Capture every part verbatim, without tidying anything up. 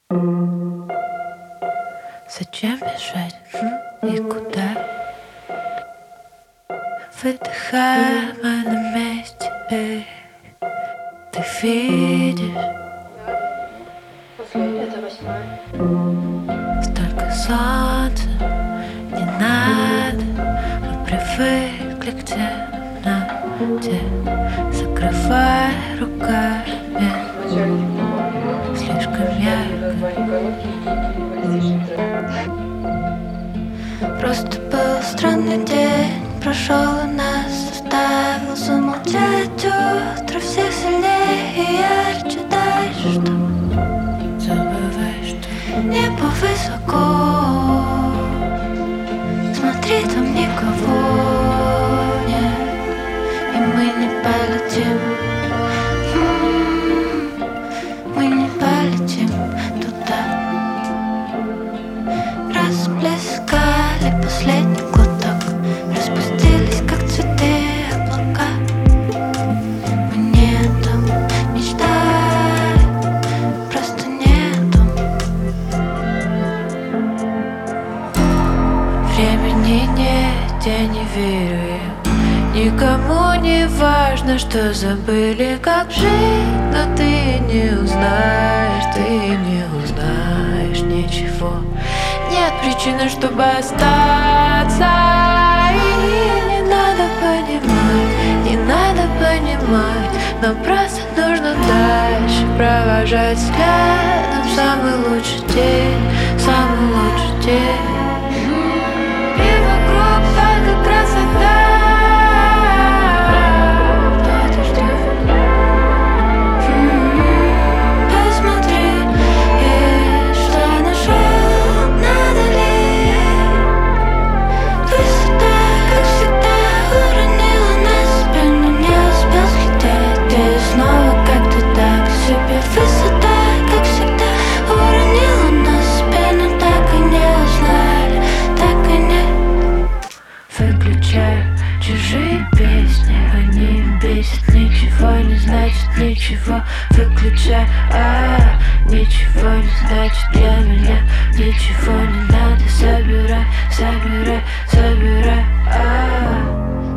Зачем бежать и куда? Выдыхаем, мы на месте, эй. Ты видишь? Это восьмая. Столько солнца не надо. Мы привыкли к темноте. Закрывай руками. Слишком ярко. Просто был странный день, прошел и нас заставил замолчать. Утро всех сильнее и ярче. Дальше что? Забывай, что небо высоко. Смотри, там никого нет, и мы не полетим. Мы не полетим туда. Расплескали последний глоток, распустились, как цветы, облака. Мы не там мечтали, просто нету времени нет, я не верю. Никому не важно, что забыли, как жить, но ты не узнаешь, ты не узнаешь ничего. Нет причины, чтобы остаться, и не надо понимать, не надо понимать, но просто нужно дальше провожать взглядом самый лучший день, самый лучший день. И вокруг только красота. Чужие песни, они бесят. Ничего не значит, ничего. Выключай, а ничего не значит для меня. Ничего не надо, собирай, собирай, собирай, а.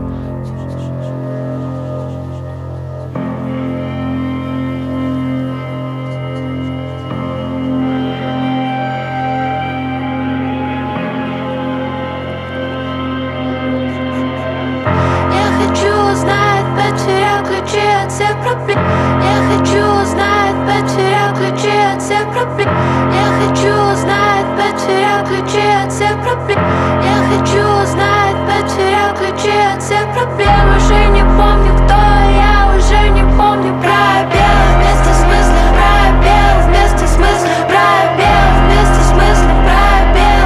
Потерял ключи от всех проблем. Я хочу узнать, потерял ключи от всех проблем. Я хочу узнать, потерял ключи от всех проблем. Я хочу узнать, потерял ключи от всех проблем. Уже не помню, кто я, уже не помню пробел. Вместо смысла пробел, вместо смысла пробел, вместо смысла пробел.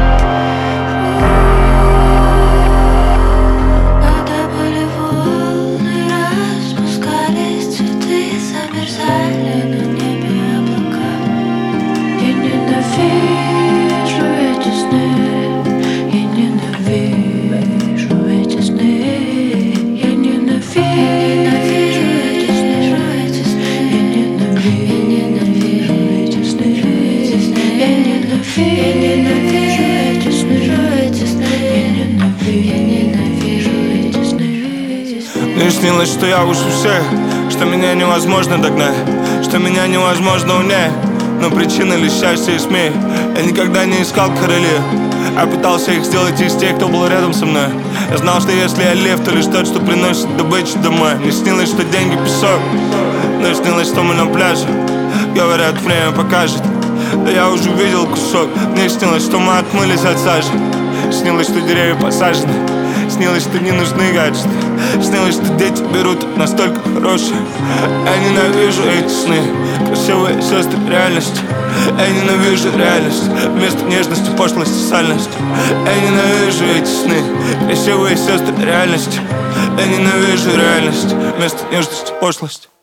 Когда были волны, распускались цветы, замерзали на небе облака. Я ненавижу эти сны, я ненавижу эти сны, я ненавижу эти сны, я ненавижу эти сны, я ненавижу эти сны, я ненавижу эти сны. Мне снилось, что я выше всех, что меня невозможно догнать, что меня невозможно унять. Но причина лишь счастья и смех. Я никогда не искал королев, а пытался их сделать из тех, кто был рядом со мной. Я знал, что если я лев, то лишь тот, что приносит добычу домой. Мне снилось, что деньги песок, но снилось, что мы на пляже. Говорят, время покажет, да я уже видел кусок. Мне снилось, что мы отмылись от сажи. Снилось, что деревья посажены. Снилось, что не нужны гаджеты. Снилось, что дети берут настолько хорошие. Я ненавижу эти сны, красивые сестры реальности. Я ненавижу реальность, вместо нежности пошлость и сальность. Я ненавижу эти сны, красивые сестры реальности. Я ненавижу реальность, вместо нежности пошлость.